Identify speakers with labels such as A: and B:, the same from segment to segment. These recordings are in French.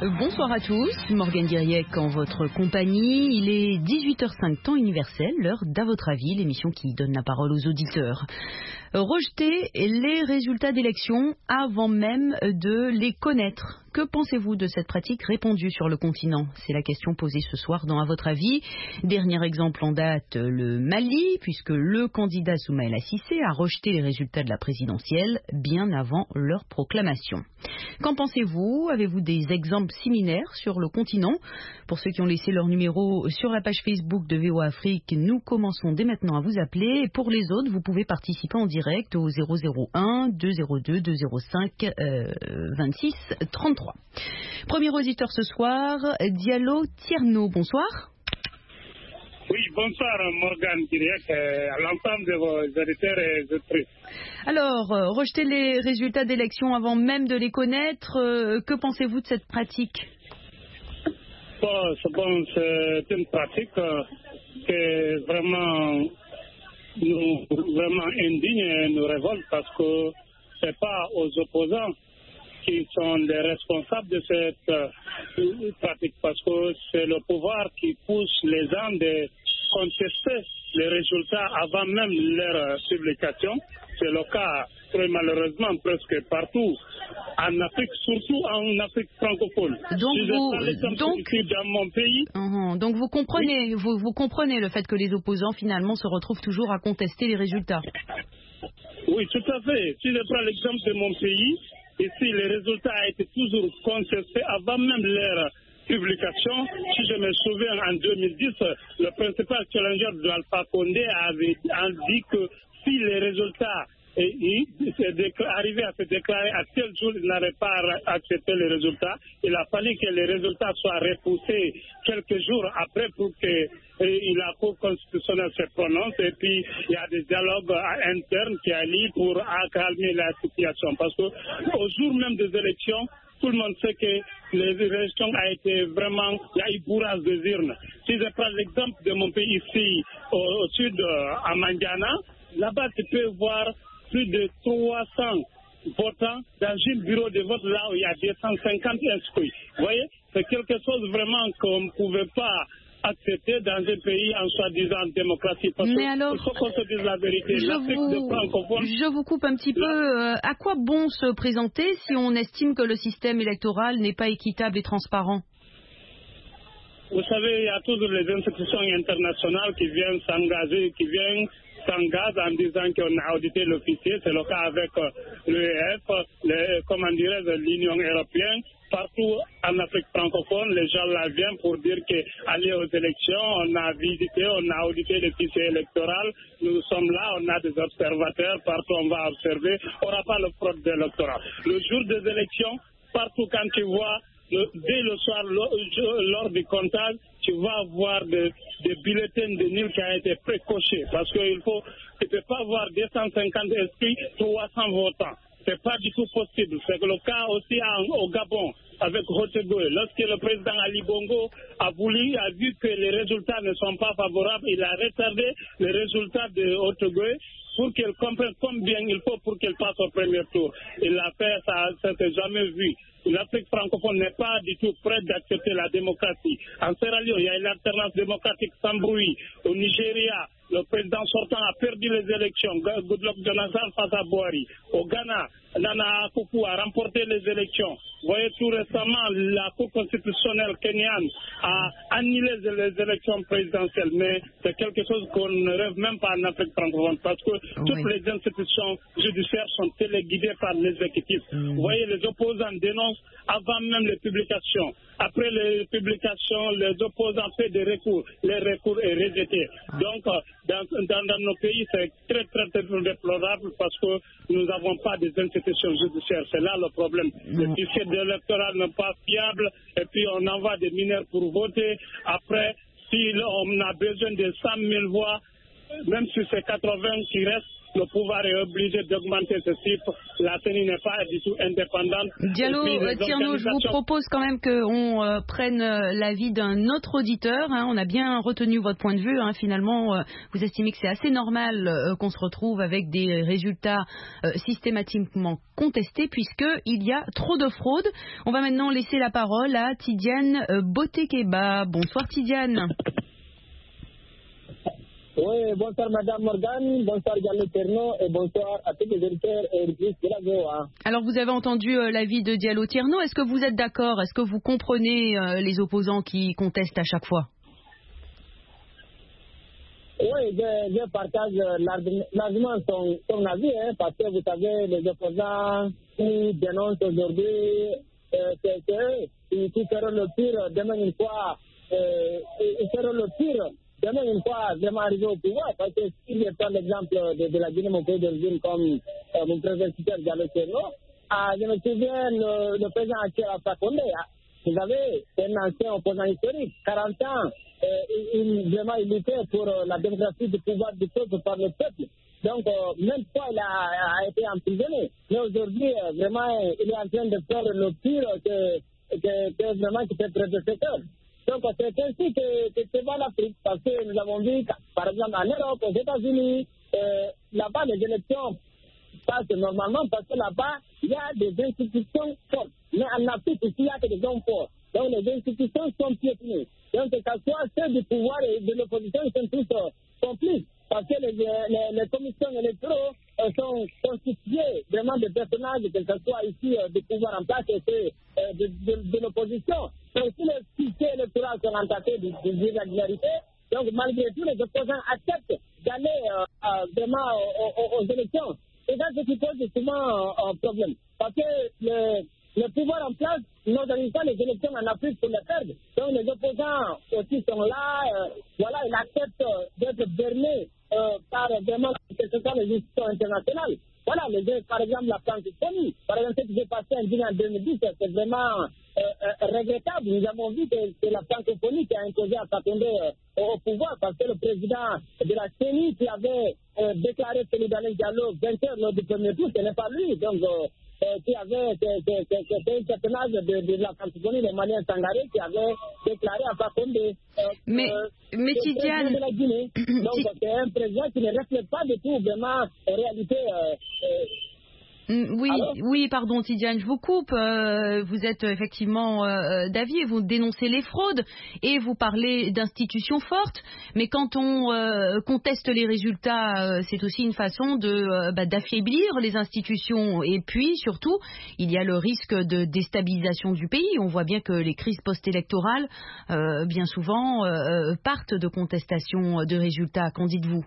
A: Bonsoir à tous, Morgane Diriec en votre compagnie. Il est 18h05 temps universel, l'heure d'À votre avis, l'émission qui donne la parole aux auditeurs. Rejeter les résultats d'élections avant même de les connaître. Que pensez-vous de cette pratique répandue sur le continent? C'est la question posée ce soir dans À votre avis. Dernier exemple en date, le Mali, puisque le candidat Soumaïla Cissé a rejeté les résultats de la présidentielle bien avant leur proclamation. Qu'en pensez-vous? Avez-vous des exemples similaires sur le continent? Pour ceux qui ont laissé leur numéro sur la page Facebook de VOA Afrique, nous commençons dès maintenant à vous appeler. Et pour les autres, vous pouvez participer en direct au 001 202 205 26 33. Premier auditeur ce soir, Diallo Tierno, bonsoir.
B: Oui, bonsoir Morgane Diriec, à l'ensemble de vos auditeurs et auditrices.
A: Alors, rejeter les résultats d'élections avant même de les connaître, que pensez-vous de cette pratique?
B: C'est une pratique qui est vraiment indigne et nous révolte parce que ce n'est pas aux opposants qui sont les responsables de cette pratique, parce que c'est le pouvoir qui pousse les gens de contester les résultats avant même leur publication. C'est le cas très malheureusement presque partout en Afrique, surtout en Afrique francophone. Dans mon pays.
A: Donc vous comprenez, oui. vous comprenez le fait que les opposants finalement se retrouvent toujours à contester les résultats.
B: Oui, tout à fait. Si je prends l'exemple de mon pays, ici, les résultats ont été toujours contestés avant même leur publication. Si je me souviens, en 2010, le principal challenger de Alpha Condé avait dit que si les résultats arrivaient à se déclarer à tel jour, il n'aurait pas accepté les résultats. Il a fallu que les résultats soient repoussés quelques jours après pour que la Cour constitutionnelle se prononce, et puis il y a des dialogues internes qui allient pour calmer la situation. Parce qu'au jour même des élections, tout le monde sait que les élections ont été vraiment, il y a eu bourrage des urnes. Si je prends l'exemple de mon pays ici, au sud, à Mandiana, là-bas tu peux voir plus de 300 votants dans un bureau de vote là où il y a 250 inscrits. Vous voyez, c'est quelque chose vraiment qu'on ne pouvait pas accepter dans un pays en soi-disant démocratie. Parce
A: Mais alors,
B: il faut qu'on se dise la vérité.
A: Je vous coupe un petit peu. À quoi bon se présenter si on estime que le système électoral n'est pas équitable et transparent?
B: Vous savez, il y a toujours les institutions internationales qui viennent s'engager, s'engagent en disant qu'on a audité l'officier. C'est le cas avec l'EF, l'Union européenne. Partout en Afrique francophone, les gens là viennent pour dire qu'aller aux élections, on a visité, on a audité le fichier électoral. Nous sommes là, on a des observateurs, partout on va observer. On n'aura pas le fraude électorale. Le jour des élections, partout quand tu vois, dès le soir, lors du comptage, tu vas avoir des bulletins de nul qui ont été précochés. Parce qu'il tu ne peux pas avoir 250 inscrits, 300 votants. Ce n'est pas du tout possible. C'est le cas aussi au Gabon avec Rotegoé. Lorsque le président Ali Bongo a vu que les résultats ne sont pas favorables, il a retardé les résultats de Rotegoé pour qu'elle comprenne combien il faut pour qu'elle passe au premier tour. Il l'a fait, ça ne s'est jamais vu. L'Afrique francophone n'est pas du tout prête d'accepter la démocratie. En Sierra Leone, il y a une alternance démocratique sans bruit. Au Nigeria, le président sortant a perdu les élections. Goodluck Jonathan face à Buhari. Au Ghana, Nana Akufo a remporté les élections. Vous voyez, tout récemment, la Cour constitutionnelle kenyane a annulé les élections présidentielles. Mais c'est quelque chose qu'on ne rêve même pas en Afrique francophone parce que toutes les institutions judiciaires sont téléguidées par l'exécutif. Vous voyez, les opposants dénoncent avant même les publications. Après les publications, les opposants font des recours. Les recours est rejeté. Donc, dans nos pays, c'est très, très, très déplorable parce que nous n'avons pas des institutions judiciaires. C'est là le problème. Le fichier électoral n'est pas fiable et puis on envoie des mineurs pour voter. Après, si on a besoin de 100 000 voix, même si c'est 80 qui restent, le pouvoir est obligé d'augmenter ce chiffre. La CENI n'est pas du tout indépendante.
A: Diallo Tierno, je vous propose quand même qu'on prenne l'avis d'un autre auditeur. On a bien retenu votre point de vue. Finalement, vous estimez que c'est assez normal qu'on se retrouve avec des résultats systématiquement contestés puisqu'il y a trop de fraude. On va maintenant laisser la parole à Tidiane Botekeba. Bonsoir Tidiane.
C: Oui, bonsoir Madame Morgane, bonsoir Diallo Tierno et bonsoir à tous les auditeurs et auditrices de la VOA.
A: Alors vous avez entendu l'avis de Diallo Tierno, est-ce que vous êtes d'accord? Est-ce que vous comprenez les opposants qui contestent à chaque fois?
C: Oui, je partage largement son avis, parce que vous savez, les opposants qui dénoncent aujourd'hui qu'ils feront le pire demain une fois, ils feront le pire demain une fois vraiment arrivé au pouvoir, parce que si je prends l'exemple de la Guinée, mon pays d'origine, comme mon prédécesseur Diallo Tierno, je me souviens le président Alpha Condé, vous savez, c'est un ancien opposant historique, 40 ans, il luttait pour la démocratie du pouvoir du peuple par le peuple. Donc, même fois, il a été emprisonné. Mais aujourd'hui, vraiment, il est en train de faire le pire que vraiment que ses prédécesseurs. Donc, c'est ainsi que c'est pas l'Afrique, parce que nous avons vu, par exemple, en Europe, aux États-Unis, là-bas, les élections passent normalement, parce que là-bas, il y a des institutions fortes. Mais en Afrique, ici, il y a que des hommes forts. Donc, les institutions sont piétinées. Donc, que ce soit ceux du pouvoir et de l'opposition, ils sont tous complices. Parce que les commissions électorales sont constituées vraiment de personnages, que ce soit ici du pouvoir en place et de l'opposition. Donc, si les fichiers électoraux sont entassés d'irrégularité, donc malgré tout, les opposants acceptent d'aller vraiment aux élections. Et ça, c'est ce qui pose souvent un problème. Parce que le pouvoir en place n'organise pas les élections en Afrique pour les perdre. Donc les opposants aussi sont là, voilà, ils acceptent d'être bernés par vraiment que ce soit les institutions internationales. Voilà, par exemple, la francophonie. Par exemple, ce qui s'est passé en Guinée en 2010, c'est vraiment regrettable. Nous avons vu que c'est la francophonie qui a imposé à Fakonde au pouvoir, parce que le président de la CENI qui avait déclaré Cellou Dalein Diallo vainqueur lors du premier tour, ce n'est pas lui. Donc, qui avait, c'était un personnage de la francophonie, le Malien Sangaré, qui avait déclaré à Fakonde
A: mais Tidiane,
C: de la Guinée. Donc, c'est un président qui ne reflète pas du tout vraiment en réalité.
A: Oui, pardon Tidiane, je vous coupe. Vous êtes effectivement d'avis et vous dénoncez les fraudes et vous parlez d'institutions fortes. Mais quand on conteste les résultats, c'est aussi une façon d'affaiblir les institutions. Et puis surtout, il y a le risque de déstabilisation du pays. On voit bien que les crises post-électorales, bien souvent, partent de contestations de résultats. Qu'en dites-vous?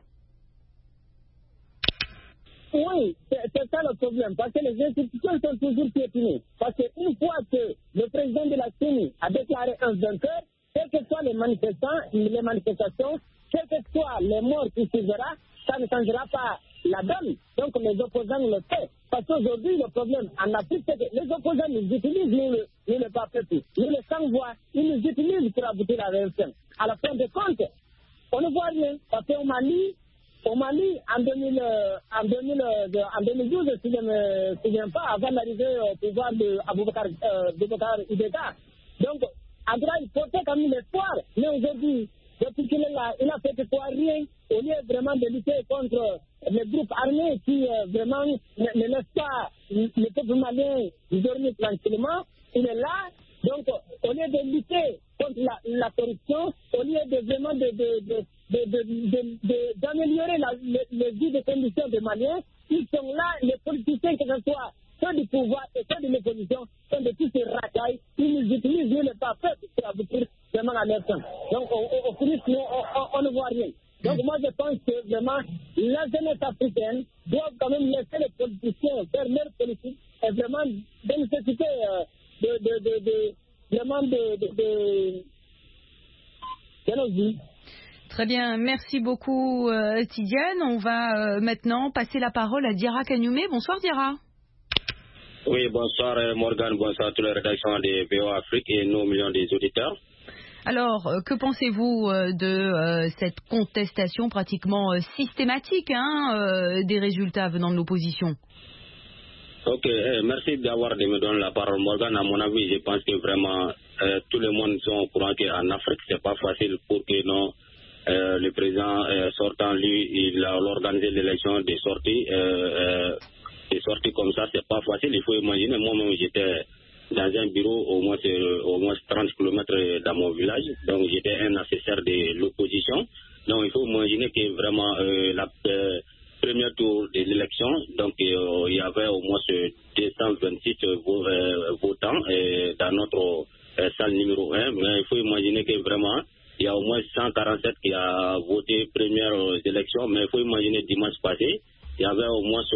C: Oui, c'est ça le problème, parce que les institutions sont toujours piétinées. Parce qu'une fois que le président de la CENI a déclaré un vainqueur, quelles que soient les manifestations, quelles que soient les morts qui suivra, ça ne changera pas la donne. Donc les opposants le font. Parce qu'aujourd'hui, le problème en Afrique, c'est que les opposants nous utilisent, nous le pas peuple, nous les sans-voix, ils nous utilisent pour aboutir à la révolution. À la fin de compte, on ne voit rien. Parce qu'au Mali, en 2012, si je ne me souviens pas, avant l'arrivée au pouvoir de Aboubacar Ibeka. Donc, Abdoulaye, il portait quand même l'espoir. Mais aujourd'hui, depuis qu'il est là, il n'a fait rien. Au lieu vraiment de lutter contre les groupes armés qui vraiment ne laissent pas le peuple malien dormir tranquillement, il est là. Donc, au lieu de lutter contre la corruption, au lieu de vraiment d'améliorer les vies de conditions des Maliens, ils sont là, les politiciens, que ce soit ceux du pouvoir et ceux de l'opposition, sont de tous ces racailles, ils nous utilisent, nous, le peuple, pour aboutir vraiment à leur temps. Donc, au final, on ne voit rien. Donc, moi, je pense que vraiment, la jeunesse africaine doit quand même laisser les politiciens faire leur politique et vraiment de nécessité vraiment de nos vies.
A: Très bien, merci beaucoup Tidiane. On va maintenant passer la parole à Diarra Kagnoumé. Bonsoir Diarra.
D: Oui, bonsoir Morgane, bonsoir à toute la rédaction de VOA Afrique et nos millions des auditeurs.
A: Alors, que pensez-vous de cette contestation pratiquement systématique des résultats venant de l'opposition?
D: Ok, merci d'avoir me donné la parole, Morgan. À mon avis, je pense que vraiment tout le monde sont au courant qu'en Afrique, c'est pas facile pour que le président sortant, lui, il a organisé l'élection des sorties. Des sorties comme ça, c'est pas facile. Il faut imaginer, moi-même, j'étais dans un bureau au moins 30 km dans mon village. Donc, j'étais un assesseur de l'opposition. Donc, il faut imaginer que vraiment la premier tour de l'élection, donc il y avait au moins 226 votants dans notre salle numéro 1. Mais il faut imaginer que vraiment, il y a au moins 147 qui a voté première élection. Mais il faut imaginer dimanche passé, il y avait au moins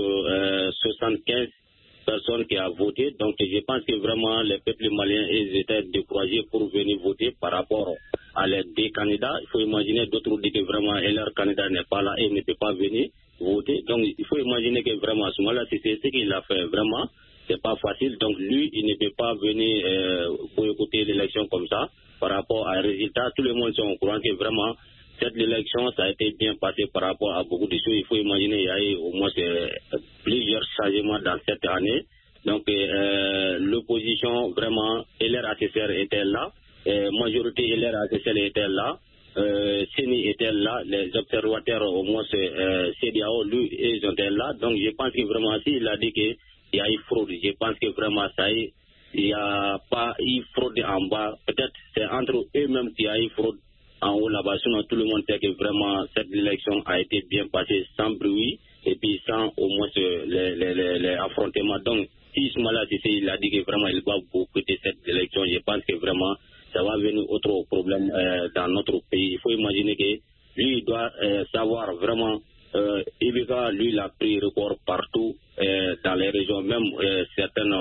D: 75 personnes qui ont voté. Donc je pense que vraiment les peuples maliens ils étaient découragés pour venir voter par rapport à les deux candidats. Il faut imaginer d'autres disent que vraiment leur candidat n'est pas là et ne peut pas venir voter. Donc il faut imaginer que vraiment à ce moment-là, c'est ce qu'il a fait vraiment. C'est pas facile. Donc lui, il ne peut pas venir boycotter l'élection comme ça par rapport à un résultat. Tout le monde est au courant que vraiment cette élection, ça a été bien passé par rapport à beaucoup de choses. Il faut imaginer qu'il y a eu au moins plusieurs changements dans cette année. Donc, l'opposition, vraiment, LRACCR était là. Majorité LRACCR était là. CENI était là. Les observateurs, au moins, CEDEAO, lui, ils étaient là. Donc, je pense que vraiment, s'il a dit qu'il y a eu fraude, je pense que vraiment, ça y est, il n'y a pas eu fraude en bas. Peut-être c'est entre eux-mêmes qu'il y a eu fraude en haut là-bas. Sinon, tout le monde sait que vraiment cette élection a été bien passée sans bruit et puis sans au moins les affrontements. Donc, si Ismaïla Cissé il a dit que vraiment il va boycotter cette élection, je pense que vraiment ça va venir autre problème dans notre pays. Il faut imaginer que lui il doit savoir vraiment Ibeka, lui il a pris record partout dans les régions, même certaines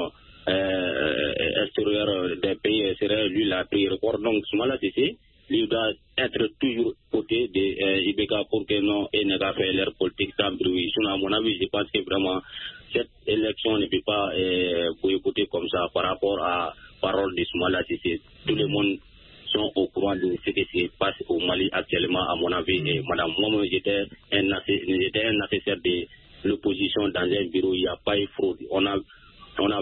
D: extérieures des pays extérieurs, lui il a pris record. Donc, Ismaïla Cissé lui doit être toujours côté de Ibeka pour que non, et ne pas faire leur politique sans bruit. Sinon, à mon avis, je pense que vraiment cette élection ne peut pas boycotter comme ça par rapport à parole d'Ismaïla Cissé. Tout le monde sont au courant de ce qui se passe au Mali actuellement, à mon avis. Et madame, moi, j'étais un assesseur de l'opposition dans un bureau, il n'y a pas eu fraude. On a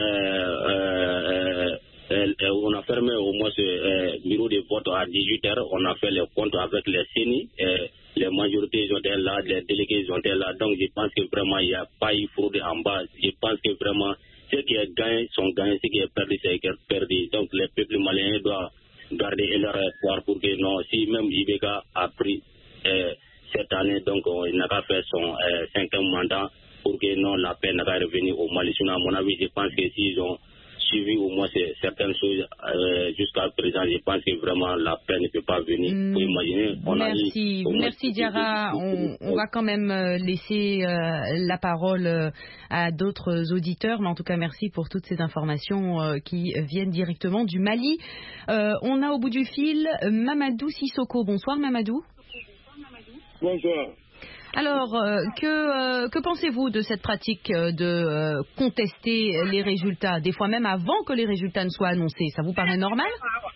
D: fermé au moins ce bureau de vote à 18h. On a fait les comptes avec les CENI. Les majorités sont là, les délégués sont là. Donc je pense que vraiment il n'y a pas eu fraude en bas. Je pense que vraiment ceux qui ont gagné sont gagnés, ceux qui ont perdu, c'est perdu. Donc les peuples maliens doivent garder leur espoir pour que non, si même Ibeka a pris cette année, donc il n'a pas fait son 5e mandat pour que non, la paix n'a pas revenu au Mali. Sinon, à mon avis, je pense que s'ils ont suivi au moins certaines choses jusqu'à présent, je pense que vraiment la paix ne peut pas venir. Vous imaginez,
A: merci Diarra. On va quand même laisser la parole à d'autres auditeurs, mais en tout cas merci pour toutes ces informations qui viennent directement du Mali. On a au bout du fil Mamadou Sissoko. Bonsoir Mamadou.
B: Bonsoir.
A: Alors, que pensez-vous de cette pratique de contester les résultats, des fois même avant que les résultats ne soient annoncés? Ça vous paraît normal?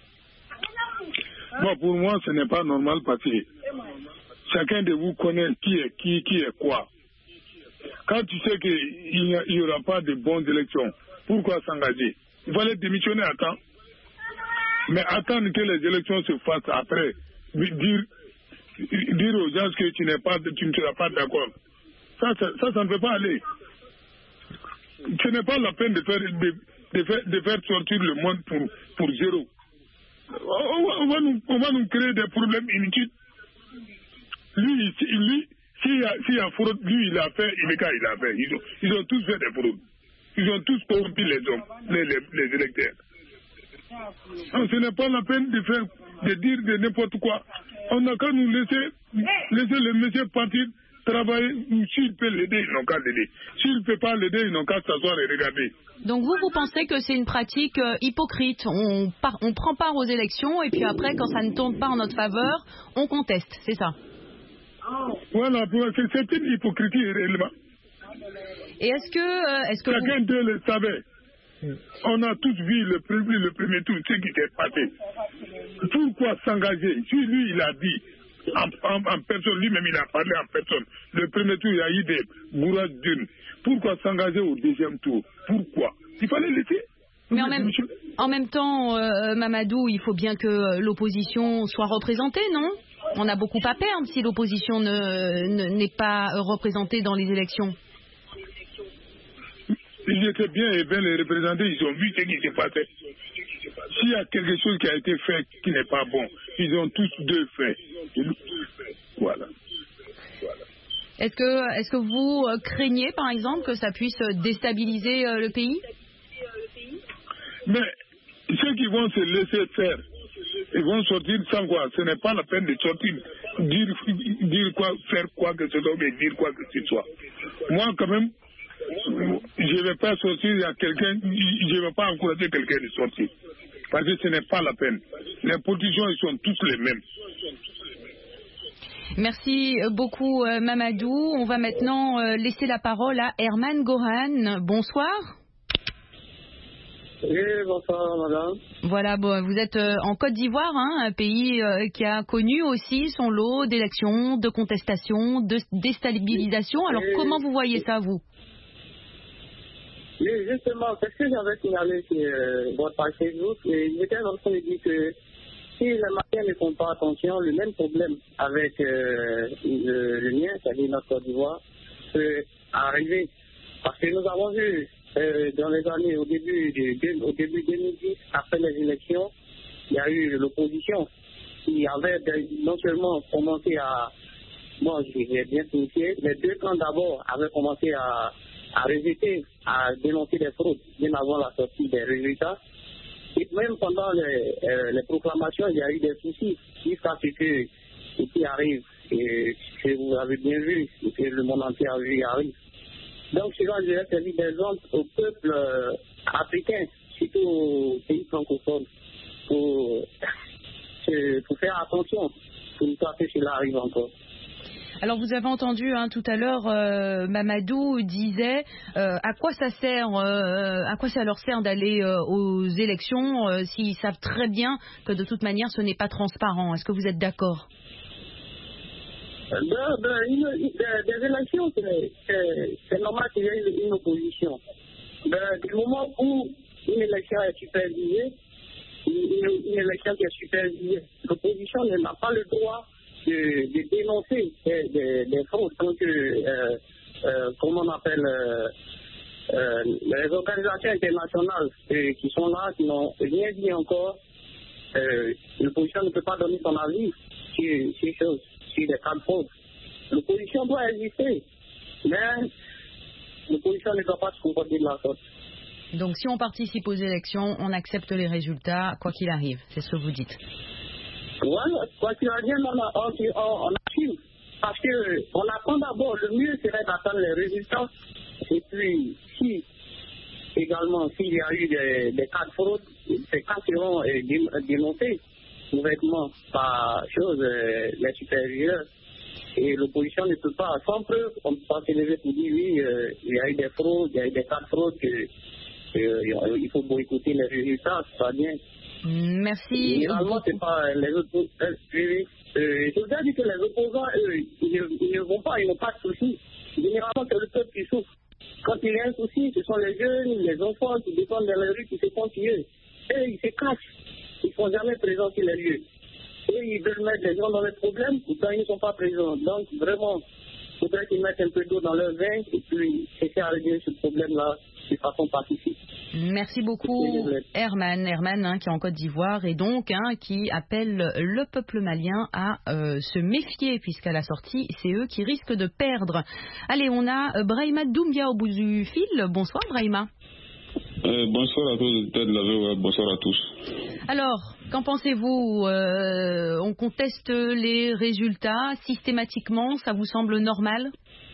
E: Bon, pour moi, ce n'est pas normal parce que chacun de vous connaît qui est quoi. Quand tu sais qu'il n'y aura pas de bonnes élections, pourquoi s'engager? Il fallait démissionner à temps. Mais attendre que les élections se fassent après, dire aux gens que tu ne seras pas d'accord. Ça ne peut pas aller. Ce n'est pas la peine de faire sortir le monde pour zéro. On va nous créer des problèmes inutiles. Lui s'il y a fraude, lui il a fait, Ibeka il a fait. Ils ont tous fait des fraudes. Ils ont tous corrompu les électeurs. Donc, ce n'est pas la peine de dire de n'importe quoi. On n'a qu'à nous laisser le monsieur partir travailler. S'il peut l'aider, ils n'ont qu'à l'aider. S'il ne peut pas l'aider, ils n'ont qu'à s'asseoir et regarder.
A: Donc vous pensez que c'est une pratique hypocrite. On prend part aux élections et puis après, quand ça ne tourne pas en notre faveur, on conteste, c'est ça?
E: Voilà, c'est une hypocrisie réellement.
A: Et est-ce que
E: chacun d'eux le savait. On a tous vu le premier tour, ce qui s'est passé. Pourquoi s'engager? Si lui, il a dit en personne, lui-même il a parlé en personne. Le premier tour, il y a eu des bourrages d'une. Pourquoi s'engager au deuxième tour? Pourquoi? Il fallait laisser.
A: Mais en même temps, Mamadou, il faut bien que l'opposition soit représentée, non? On a beaucoup à perdre si l'opposition n'est pas représentée dans les élections.
E: Ils étaient bien et bien les représenter, ils ont vu ce qui s'est passé. S'il y a quelque chose qui a été fait qui n'est pas bon, ils ont tous deux fait. Voilà.
A: Est-ce que vous craignez, par exemple, que ça puisse déstabiliser le pays?
E: Mais ceux qui vont se laisser faire, ils vont sortir sans quoi. Ce n'est pas la peine de sortir, dire quoi, faire quoi que ce soit, mais dire quoi que ce soit. Moi, quand même, je ne vais pas sortir à quelqu'un, je ne vais pas encourager quelqu'un de sortir. Parce que ce n'est pas la peine. Les politiciens, ils sont tous les mêmes.
A: Merci beaucoup, Mamadou. On va maintenant laisser la parole à Herman Goran. Bonsoir.
C: Oui, bonsoir, madame.
A: Voilà, bon, vous êtes en Côte d'Ivoire, un pays qui a connu aussi son lot d'élections, de contestations, de déstabilisation. Alors, comment vous voyez ça, vous?
C: Oui, justement, c'est ce que j'avais signalé sur votre page Facebook. Et j'étais en train de dire que si les Maliens ne font pas attention, le même problème avec le mien, c'est-à-dire notre Côte d'Ivoire, peut arriver. Parce que nous avons vu dans les années, au début 2010, après les élections, il y a eu l'opposition qui avait non seulement commencé à, moi j'ai bien signifié, les deux camps d'abord avaient commencé à rejeter, à dénoncer des fraudes bien avant la sortie des résultats. Et même pendant les proclamations, il y a eu des soucis jusqu'à ce que ce qui arrive, et que vous avez bien vu, et que le monde entier a vu arrive. Donc, cela devrait servir d'exemple au peuple africain, surtout aux pays francophones, pour faire attention pour ne pas que cela arrive encore.
A: Alors vous avez entendu tout à l'heure, Mamadou disait à quoi ça leur sert d'aller aux élections s'ils savent très bien que de toute manière ce n'est pas transparent. Est-ce que vous êtes d'accord?
C: Des élections, c'est normal qu'il y ait une opposition. Du moment où une élection est supervisée, une élection qui est supervisée, l'opposition n'a pas le droit de dénoncer des fraudes. Donc, comment on appelle les organisations internationales qui sont là, qui n'ont rien dit encore, l'opposition ne peut pas donner son avis sur ces choses, sur des cas de fraude. L'opposition doit exister, mais l'opposition ne doit pas se comporter de la sorte.
A: Donc si on participe aux élections, on accepte les résultats, quoi qu'il arrive, c'est ce que vous dites.
C: Voilà, quoi qu'il arrive, on assume. Parce qu'on attend d'abord, le mieux serait d'attendre les résultats. Et puis, si également, s'il y a eu des cas de fraude, ces cas seront dénoncés ouvertement par les supérieurs. Et l'opposition ne peut pas, sans preuve, on ne peut pas se lever pour dire oui, il y a eu des fraudes, il y a eu des cas de fraude, il faut boycotter les résultats, c'est pas bien.
A: Merci.
C: Généralement, c'est pas les autres. Je veux dire que les opposants, eux, ils ne vont pas, ils n'ont pas de soucis. Généralement, c'est le peuple qui souffre. Quand il y a un souci, ce sont les jeunes, les enfants qui descendent dans les rues, qui se font tuer. Eux, ils se cachent. Ils ne sont jamais présents sur les lieux. Eux, ils veulent mettre les gens dans les problèmes, pourtant ils ne sont pas présents. Donc, vraiment, il faudrait qu'ils mettent un peu d'eau dans leur vin et puis essayer à régler ce problème-là de façon pacifique.
A: Merci beaucoup, Herman qui est en Côte d'Ivoire et donc qui appelle le peuple malien à se méfier puisqu'à la sortie, c'est eux qui risquent de perdre. Allez, on a Brahima Doumbia au bout du fil. Bonsoir, Brahima.
F: Bonsoir à tous les auditeurs de la VOA, bonsoir à tous.
A: Alors, qu'en pensez-vous? On conteste les résultats systématiquement, ça vous semble normal?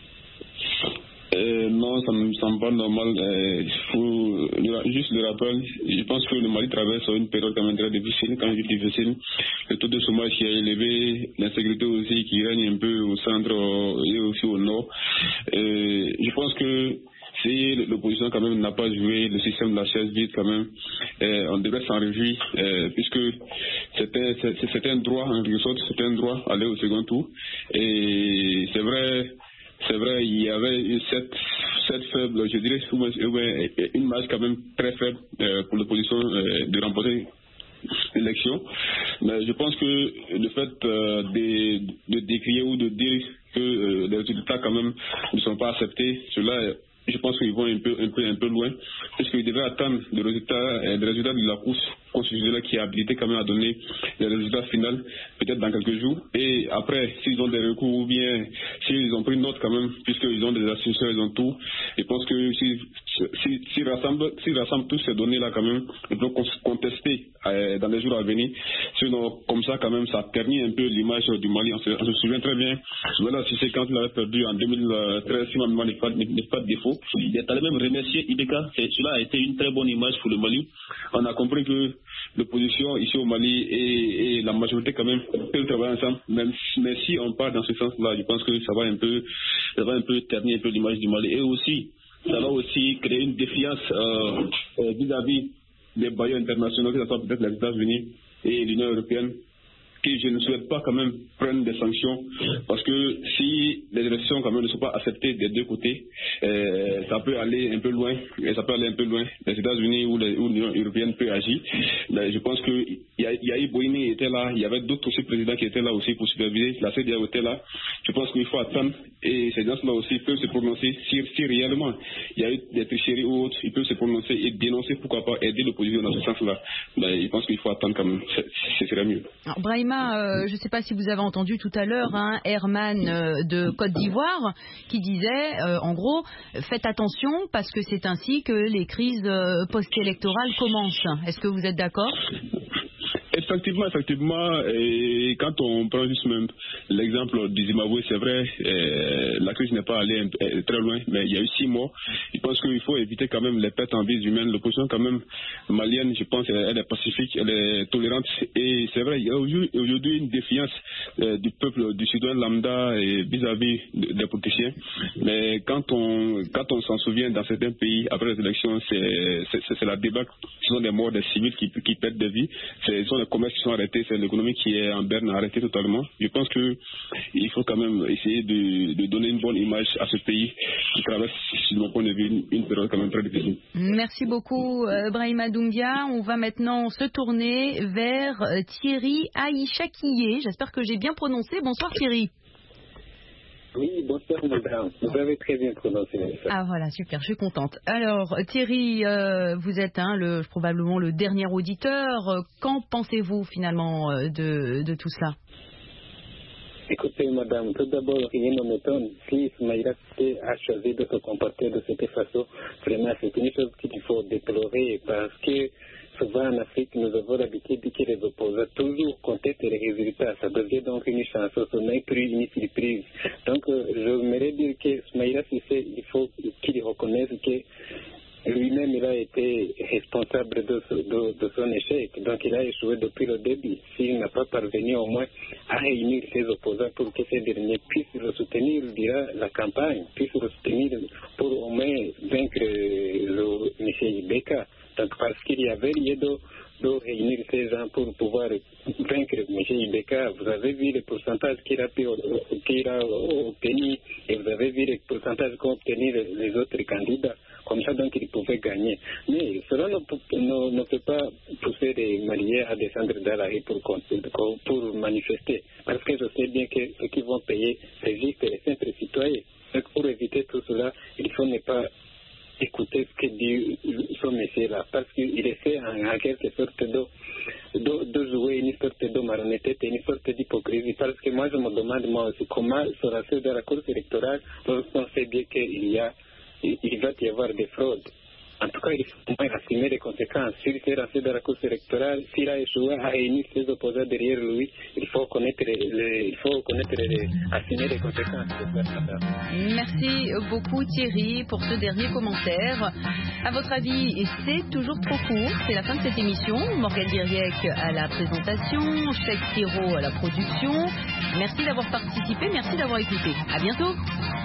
F: Non, ça ne me semble pas normal. Il faut juste le rappel. Je pense que le Mali traverse une période quand même très difficile. Quand je dis difficile, le taux de chômage qui est élevé, l'insécurité aussi qui règne un peu au centre et aussi au nord. Je pense que si l'opposition quand même n'a pas joué le système de la chaise vide quand même, on devrait s'en réjouir puisque c'était un droit en quelque sorte, c'était un droit aller au second tour. Et c'est vrai, il y avait cette faible, je dirais, une marge quand même très faible pour l'opposition de remporter l'élection. Mais je pense que le fait de décrier ou de dire que les résultats quand même ne sont pas acceptés, cela, je pense qu'ils vont un peu loin, puisqu'ils devraient attendre les résultats de la course constitutionnelle qui est habilité quand même à donner les résultats finaux, peut-être dans quelques jours. Et après, s'ils ont des recours ou bien s'ils ont pris note quand même, puisqu'ils ont des institutions, ils ont tout, je pense que s'ils rassemblent tous ces données-là quand même, ils vont contester dans les jours à venir. Sinon, comme ça quand même, ça ternit un peu l'image du Mali. On se souvient très bien, voilà, si c'est quand il avait perdu en 2013, si ma mémoire n'est pas de défaut. Il est allé même remercier Ibeka. Cela a été une très bonne image pour le Mali. On a compris que l'opposition ici au Mali et la majorité quand même peuvent travailler ensemble. Mais si on part dans ce sens-là, je pense que ça va un peu ternir un peu l'image du Mali. Et aussi, ça va aussi créer une défiance vis-à-vis des bailleurs internationaux, que ce soit peut-être les États-Unis et l'Union européenne, que je ne souhaite pas quand même prendre des sanctions, parce que si les élections quand même ne sont pas acceptées des deux côtés, ça peut aller un peu loin. Les États-Unis ou l'Union européenne peut agir. Mais je pense que Yahi Boini était là, il y avait d'autres aussi présidents qui étaient là aussi pour superviser, la CEDEAO était là. Je pense qu'il faut attendre, et ces gens-là aussi peuvent se prononcer si réellement il y a eu des tricheries ou autres, ils peuvent se prononcer et dénoncer, pourquoi pas aider l'opposition dans ce sens-là. Mais je pense qu'il faut attendre quand même, ce serait mieux.
A: Alors, Brahima, je ne sais pas si vous avez entendu tout à l'heure Herman de Côte d'Ivoire qui disait en gros, faites attention parce que c'est ainsi que les crises post-électorales commencent. Est-ce que vous êtes d'accord ?
F: Effectivement, et quand on prend juste même l'exemple du Zimbabwe, c'est vrai, la crise n'est pas allée très loin, mais il y a eu 6 mois. Je pense qu'il faut éviter quand même les pertes en vies humaines. L'opposition quand même malienne, je pense, elle est pacifique, elle est tolérante, et c'est vrai, il y a aujourd'hui une défiance du peuple, du citoyen lambda vis-à-vis des politiciens. Mais quand on s'en souvient, dans certains pays, après les élections, c'est la débâcle. Ce sont des morts des civils qui perdent des vies. Ce sont les commerces qui sont arrêtés, c'est l'économie qui est en berne, arrêtée totalement. Je pense qu'il faut quand même essayer de donner une bonne image à ce pays qui traverse, de mon point de vue, une période quand même très difficile.
A: Merci beaucoup, Brahima Doumbia. On va maintenant se tourner vers Thierry Aïchakiye. J'espère que j'ai bien prononcé. Bonsoir Thierry.
G: Oui, bonsoir madame. Vous avez très bien prononcé ça.
A: Ah voilà, super, je suis contente. Alors Thierry, vous êtes probablement le dernier auditeur. Qu'en pensez-vous finalement de tout ça ?
G: Écoutez madame, tout d'abord, rien ne m'étonne. Si Ismaïla a choisi de se comporter de cette façon, vraiment c'est une chose qu'il faut déplorer parce que souvent en Afrique, nous avons l'habitude que les opposants toujours contestent les résultats. Ça devient donc une chance, ce n'est plus une surprise. Donc, j'aimerais dire que Ismaïla Cissé, il faut qu'il reconnaisse que lui-même, il a été responsable de son échec. Donc, il a échoué depuis le début. S'il n'a pas parvenu au moins à réunir ses opposants pour que ces derniers puissent le soutenir durant la campagne, puissent le soutenir pour au moins vaincre le M. Ibeka. Donc, parce qu'il y avait lieu de réunir ces gens pour pouvoir vaincre M. Ibeka. Vous avez vu le pourcentage qu'il a obtenu et vous avez vu le pourcentage qu'ont obtenu les autres candidats. Comme ça, donc, ils pouvaient gagner. Mais cela ne peut pas pousser les Maliens à descendre dans la rue pour manifester. Parce que je sais bien que ceux qui vont payer, c'est juste les simples citoyens. Donc, pour éviter tout cela, il faut ne pas écouter ce que dit ce monsieur-là, parce qu'il essaie en quelque sorte de jouer une sorte de marionnette, une sorte d'hypocrisie, parce que moi je me demande moi aussi comment sera-t-il dans la course électorale lorsqu'on sait bien qu'il va y avoir des fraudes. En tout cas, il faut au moins assumer les conséquences. S'il s'est lancé dans la course électorale, s'il a échoué à réunir ses opposants derrière lui, il faut assumer les conséquences.
A: Merci beaucoup Thierry pour ce dernier commentaire. À votre avis, c'est toujours trop court. C'est la fin de cette émission. Morgane Diriec à la présentation, Cheikh Siro à la production. Merci d'avoir participé, merci d'avoir écouté. À bientôt.